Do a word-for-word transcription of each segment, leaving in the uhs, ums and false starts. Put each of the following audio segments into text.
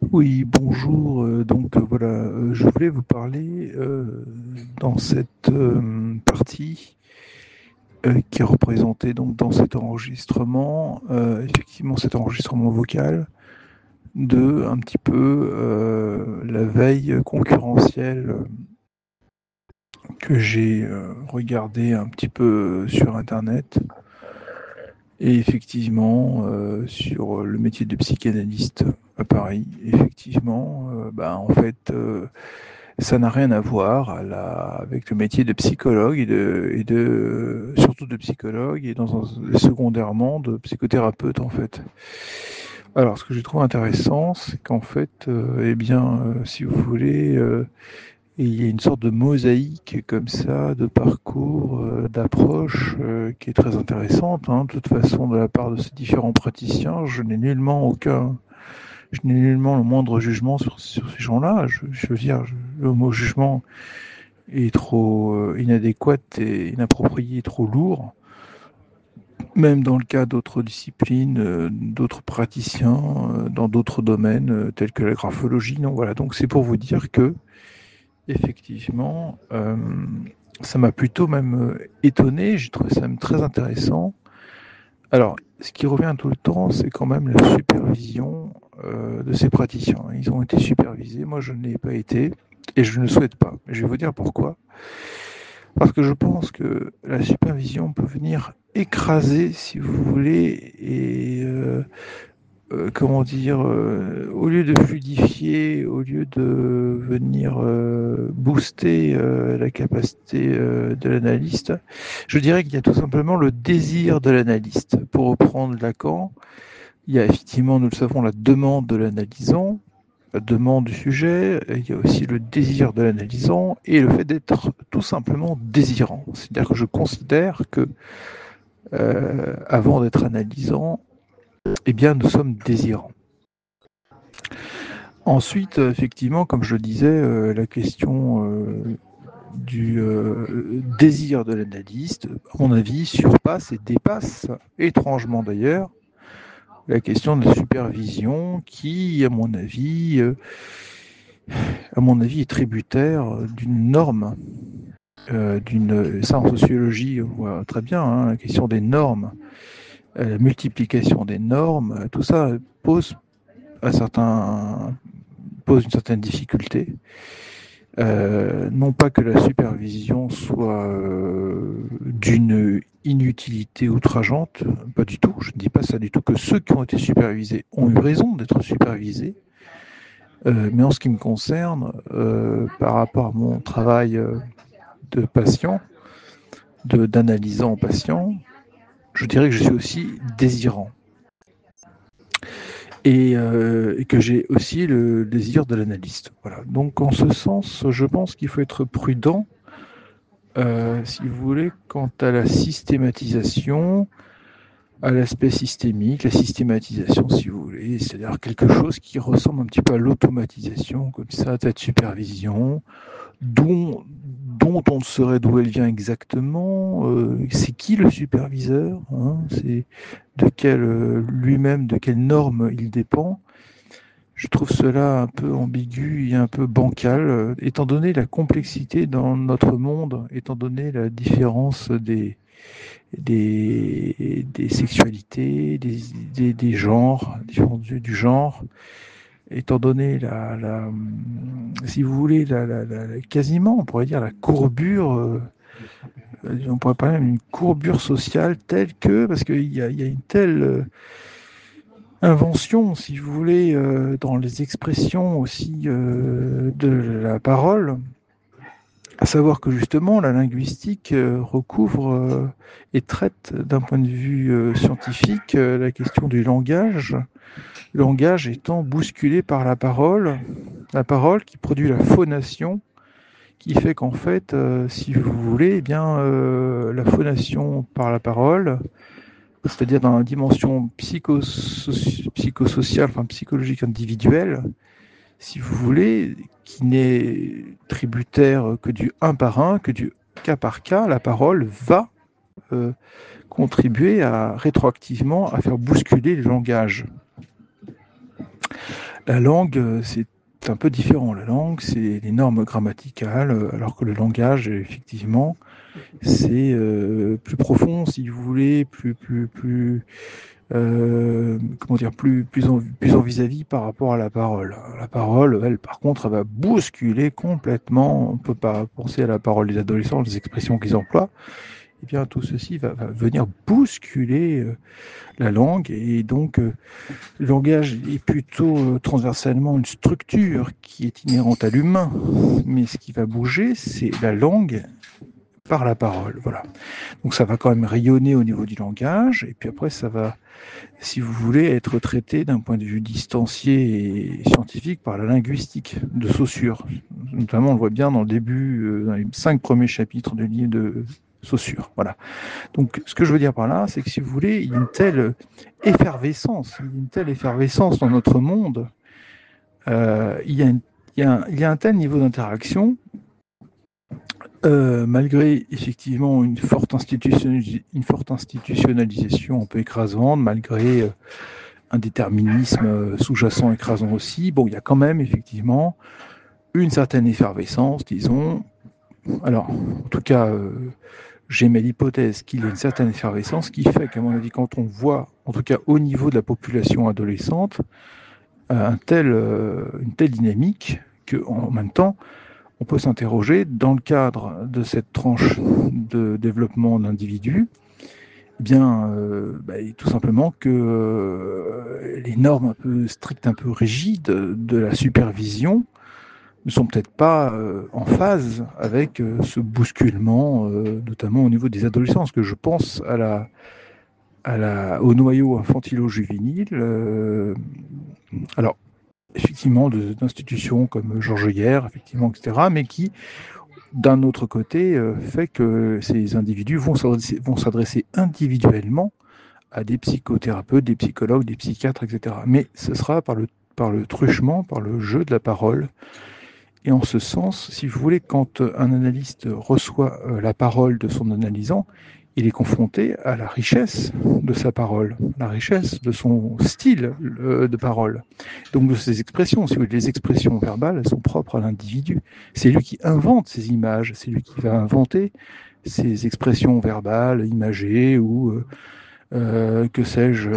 Oui, bonjour. euh, donc euh, voilà, euh, je voulais vous parler euh, dans cette euh, partie euh, qui est représentée donc dans cet enregistrement, euh, effectivement cet enregistrement vocal, de un petit peu euh, la veille concurrentielle que j'ai euh, regardée un petit peu sur Internet. Et effectivement, euh, sur le métier de psychanalyste à Paris, effectivement, euh, bah, en fait, euh, ça n'a rien à voir à la, avec le métier de psychologue et de, et de surtout de psychologue et dans un, secondairement de psychothérapeute en fait. Alors, ce que je trouve intéressant, c'est qu'en fait, euh, eh bien, euh, si vous voulez, euh, il y a une sorte de mosaïque comme ça, de parcours, euh, d'approche euh, qui est très intéressante. Hein. De toute façon, de la part de ces différents praticiens, je n'ai nullement aucun, je n'ai nullement le moindre jugement sur, sur ces gens-là. Je, je veux dire, je, le mot jugement est trop euh, inadéquat et inapproprié, trop lourd. Même dans le cas d'autres disciplines, euh, d'autres praticiens, euh, dans d'autres domaines euh, tels que la graphologie. Non, voilà. Donc c'est pour vous dire que effectivement, euh, ça m'a plutôt même euh, étonné. J'ai trouvé ça même très intéressant. Alors, ce qui revient tout le temps, c'est quand même la supervision euh, de ces praticiens. Ils ont été supervisés. Moi, je ne l'ai pas été et je ne souhaite pas. Je vais vous dire pourquoi. Parce que je pense que la supervision peut venir écraser, si vous voulez, et euh, euh, comment dire, euh, au lieu de fluidifier, au lieu de venir euh, booster euh, la capacité euh, de l'analyste, je dirais qu'il y a tout simplement le désir de l'analyste. Pour reprendre Lacan, il y a effectivement, nous le savons, la demande de l'analysant, la demande du sujet, il y a aussi le désir de l'analysant et le fait d'être tout simplement désirant. C'est-à-dire que je considère que euh, avant d'être analysant, eh bien, nous sommes désirants. Ensuite, effectivement, comme je le disais, euh, la question euh, du euh, désir de l'analyste, à mon avis, surpasse et dépasse, étrangement d'ailleurs, la question de la supervision qui, à mon avis, euh, à mon avis, est tributaire d'une norme, euh, d'une, ça en sociologie, on voit très bien, hein, la question des normes, euh, la multiplication des normes, tout ça pose à certains pose une certaine difficulté. Euh, non pas que la supervision soit euh, d'une inutilité outrageante, pas du tout, je ne dis pas ça du tout, que ceux qui ont été supervisés ont eu raison d'être supervisés, euh, mais en ce qui me concerne, euh, par rapport à mon travail euh, de patient, de, d'analysant patient, je dirais que je suis aussi désirant. Et, euh, et que j'ai aussi le désir de l'analyste. Voilà. Donc en ce sens, je pense qu'il faut être prudent, euh, si vous voulez, quant à la systématisation, à l'aspect systémique, la systématisation, si vous voulez, c'est-à-dire quelque chose qui ressemble un petit peu à l'automatisation, comme ça, cette supervision, dont, dont on ne saurait d'où elle vient exactement. Euh, c'est qui le superviseur, hein, c'est de quel euh, lui-même, de quelle norme il dépend. Je trouve cela un peu ambigu et un peu bancal, euh, étant donné la complexité dans notre monde, étant donné la différence des, des, des sexualités, des, des, des genres, différence du, du genre, étant donné la, la si vous voulez, la, la, la, quasiment, on pourrait dire la courbure, euh, on pourrait parler d'une courbure sociale telle que, parce qu'il y a, il y a une telle euh, invention, si vous voulez, euh, dans les expressions aussi euh, de la parole, à savoir que justement la linguistique euh, recouvre euh, et traite d'un point de vue euh, scientifique euh, la question du langage, le langage étant bousculé par la parole, la parole qui produit la phonation, qui fait qu'en fait, euh, si vous voulez, eh bien, euh, la phonation par la parole, c'est-à-dire dans la dimension psychoso- psychosociale, enfin psychologique individuelle, si vous voulez, qui n'est tributaire que du un par un, que du cas par cas, la parole va euh, contribuer à, rétroactivement à faire bousculer le langage. La langue, euh, c'est un peu différent. La langue, c'est les normes grammaticales, euh, alors que le langage, effectivement, c'est euh, plus profond, si vous voulez, plus, plus, plus, euh, comment dire, plus, plus en, plus en vis-à-vis par rapport à la parole. La parole, elle, par contre, elle va bousculer complètement. On ne peut pas penser à la parole des adolescents, les expressions qu'ils emploient. Eh bien, tout ceci va, va venir bousculer euh, la langue, et donc euh, le langage est plutôt euh, transversalement une structure qui est inhérente à l'humain, mais ce qui va bouger, c'est la langue par la parole. Voilà. Donc ça va quand même rayonner au niveau du langage, et puis après ça va, si vous voulez, être traité d'un point de vue distancié et scientifique par la linguistique de Saussure. Notamment, on le voit bien dans le début, euh, dans les cinq premiers chapitres du livre de Saussure. Voilà. Donc, ce que je veux dire par là, c'est que si vous voulez, il y a une telle effervescence, une telle effervescence dans notre monde, euh, il, y a une, il, y a un, il y a un tel niveau d'interaction, euh, malgré effectivement une forte, institutionnalis- une forte institutionnalisation un peu écrasante, malgré euh, un déterminisme euh, sous-jacent écrasant aussi, bon, il y a quand même effectivement une certaine effervescence, disons. Alors, en tout cas, euh, j'émets l'hypothèse qu'il y a une certaine effervescence qui fait qu'à mon avis, quand on voit, en tout cas au niveau de la population adolescente, un tel, euh, une telle dynamique qu'en même temps, on peut s'interroger dans le cadre de cette tranche de développement de l'individu, eh bien, euh, bah, tout simplement que euh, les normes un peu strictes, un peu rigides de la supervision ne sont peut-être pas euh, en phase avec euh, ce bousculement, euh, notamment au niveau des adolescents, parce que je pense à la, à la, au noyau infantilo-juvénile. Euh, alors, effectivement, d'institutions comme Georges Guerre, effectivement, et cetera, mais qui, d'un autre côté, euh, fait que ces individus vont s'adresser, vont s'adresser individuellement à des psychothérapeutes, des psychologues, des psychiatres, et cetera. Mais ce sera par le, par le truchement, par le jeu de la parole. Et en ce sens, si vous voulez, quand un analyste reçoit la parole de son analysant, il est confronté à la richesse de sa parole, la richesse de son style de parole. Donc de ses expressions, si vous voulez, les expressions verbales, elles sont propres à l'individu. C'est lui qui invente ces images, c'est lui qui va inventer ces expressions verbales, imagées ou, euh, euh, que sais-je,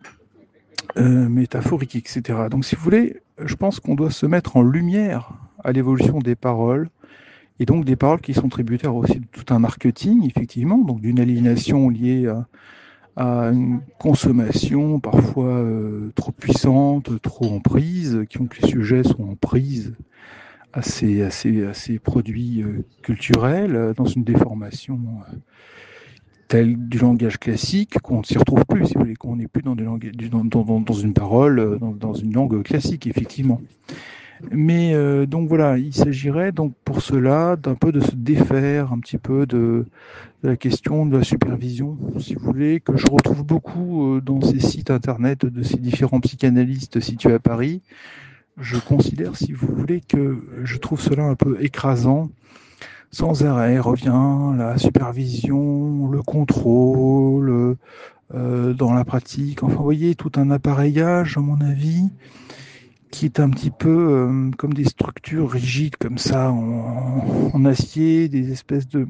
euh, métaphoriques, et cetera. Donc si vous voulez, je pense qu'on doit se mettre en lumière à l'évolution des paroles, et donc des paroles qui sont tributaires aussi de tout un marketing, effectivement, donc d'une aliénation liée à, à une consommation parfois euh, trop puissante, trop en prise, qui font que les sujets sont en prise à ces, à ces, à ces produits euh, culturels, euh, dans une déformation euh, telle du langage classique, qu'on ne s'y retrouve plus, si vous voulez, qu'on n'est plus dans, des langues, dans, dans, dans une parole, dans, dans une langue classique, effectivement. Mais euh, donc voilà, il s'agirait donc pour cela d'un peu de se défaire un petit peu de, de la question de la supervision, si vous voulez, que je retrouve beaucoup euh, dans ces sites internet de ces différents psychanalystes situés à Paris. Je considère, si vous voulez, que je trouve cela un peu écrasant. Sans arrêt revient la supervision, le contrôle, euh, dans la pratique. Enfin, vous voyez, tout un appareillage, à mon avis, qui est un petit peu euh, comme des structures rigides comme ça, en, en acier, des espèces de,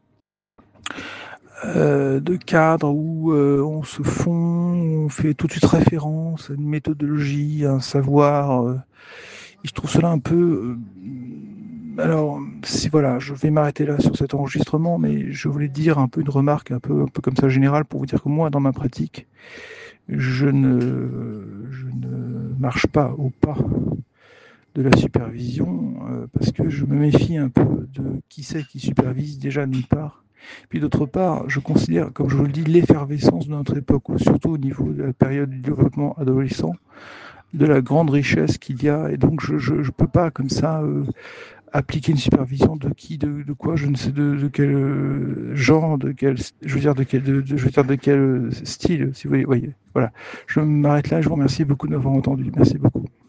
euh, de cadres où euh, on se fond, on fait tout de suite référence à une méthodologie, à un savoir. Euh, et je trouve cela un peu... Euh, alors, si voilà, je vais m'arrêter là sur cet enregistrement, mais je voulais dire un peu une remarque un peu, un peu comme ça générale pour vous dire que moi, dans ma pratique, je ne, je ne marche pas au pas de la supervision, euh, parce que je me méfie un peu de qui c'est qui supervise, déjà d'une part. Puis d'autre part, je considère, comme je vous le dis, l'effervescence de notre époque, surtout au niveau de la période du développement adolescent, de la grande richesse qu'il y a. Et donc je ne peux pas comme ça euh, appliquer une supervision de qui, de, de quoi, je ne sais de, de quel euh, genre, de quel, je veux dire de quel, de, de, je veux dire de quel style, si vous voyez. Voilà. Je m'arrête là. Je vous remercie beaucoup de m'avoir entendu. Merci beaucoup.